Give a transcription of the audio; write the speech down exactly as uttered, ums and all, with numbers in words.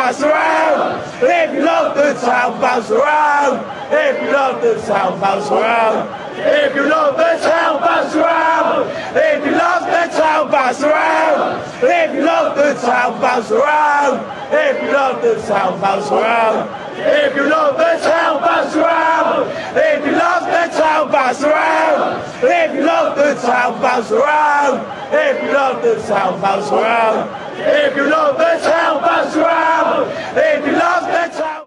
bounce around. If you love the sound, bounce around. If you love the sound, bounce around. If you love the sound, bounce around. If you love the sound, bounce around. If you love the sound, bounce around. If you love the sound, bounce around. If you love the sound, bounce around. If you love the sound, bounce around. If you love the sound, bounce around. If you love the sound, bounce around. If you love the sound, bounce around. If